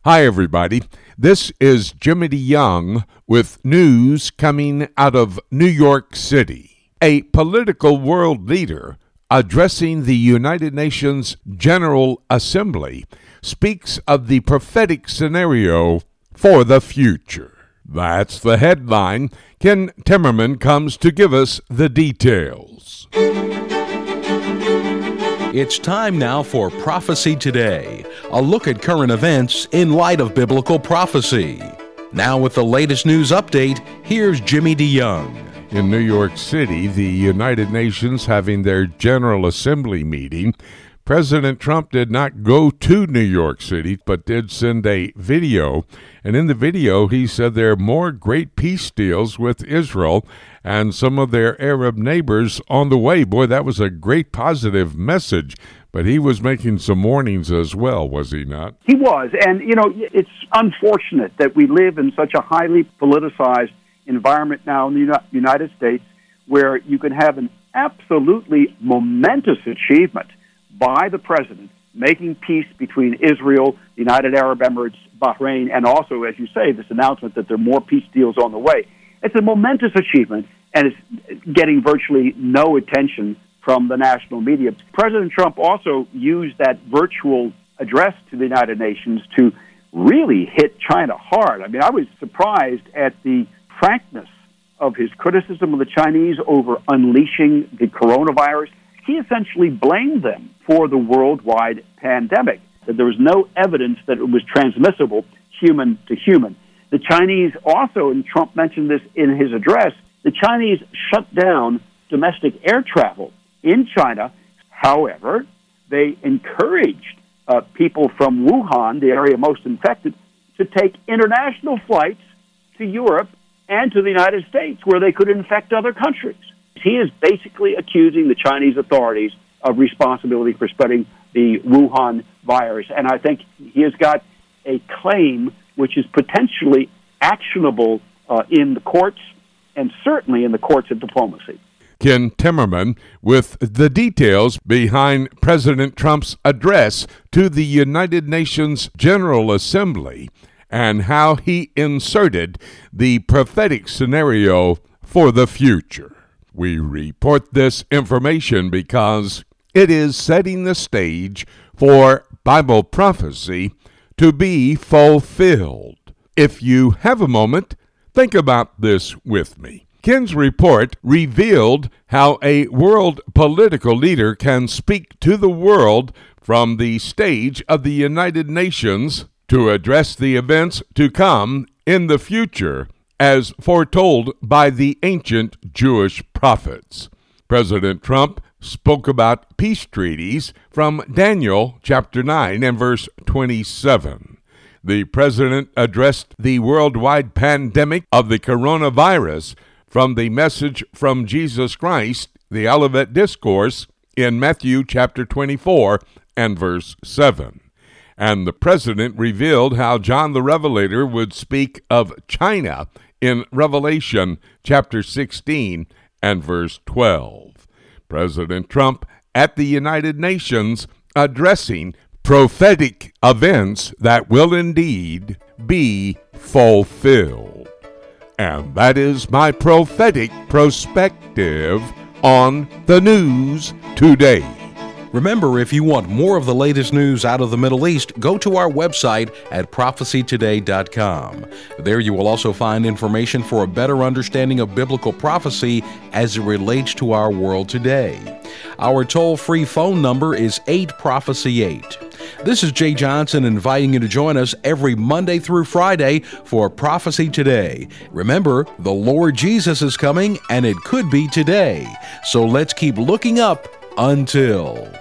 Hi, everybody. This is Jimmy DeYoung with news coming out of New York City. A political world leader addressing the United Nations General Assembly speaks of the prophetic scenario for the future. That's the headline. Ken Timmerman comes to give us the details. It's time now for Prophecy Today, a look at current events in light of biblical prophecy. Now with the latest news update, here's Jimmy DeYoung. In New York City, the United Nations having their General Assembly meeting, President Trump did not go to New York City, but did send a video. And in the video, he said there are more great peace deals with Israel and some of their Arab neighbors on the way. Boy, that was a great positive message. But he was making some warnings as well, was he not? He was. And, it's unfortunate that we live in such a highly politicized environment now in the United States where you can have an absolutely momentous achievement by the president making peace between Israel, the United Arab Emirates, Bahrain, and also, as you say, this announcement that there are more peace deals on the way. It's a momentous achievement, and it's getting virtually no attention from the national media. President Trump also used that virtual address to the United Nations to really hit China hard. I mean, I was surprised at the frankness of his criticism of the Chinese over unleashing the coronavirus. He essentially blamed them for the worldwide pandemic, that there was no evidence that it was transmissible human to human. The Chinese also, and Trump mentioned this in his address, the Chinese shut down domestic air travel in China. However, they encouraged people from Wuhan, the area most infected, to take international flights to Europe and to the United States where they could infect other countries. He is basically accusing the Chinese authorities of responsibility for spreading the Wuhan virus. And I think he has got a claim which is potentially actionable in the courts and certainly in the courts of diplomacy. Ken Timmerman with the details behind President Trump's address to the United Nations General Assembly and how he inserted the prophetic scenario for the future. We report this information because it is setting the stage for Bible prophecy to be fulfilled. If you have a moment, think about this with me. Ken's report revealed how a world political leader can speak to the world from the stage of the United Nations to address the events to come in the future, as foretold by the ancient Jewish prophets. President Trump spoke about peace treaties from Daniel chapter 9 and verse 27. The president addressed the worldwide pandemic of the coronavirus from the message from Jesus Christ, the Olivet Discourse, in Matthew chapter 24 and verse 7. And the president revealed how John the Revelator would speak of China in Revelation chapter 16 and verse 12. President Trump at the United Nations addressing prophetic events that will indeed be fulfilled. And that is my prophetic perspective on the news today. Remember, if you want more of the latest news out of the Middle East, go to our website at prophecytoday.com. There you will also find information for a better understanding of biblical prophecy as it relates to our world today. Our toll-free phone number is 8-PROPHECY-8. This is Jay Johnson inviting you to join us every Monday through Friday for Prophecy Today. Remember, the Lord Jesus is coming, and it could be today. So let's keep looking up until...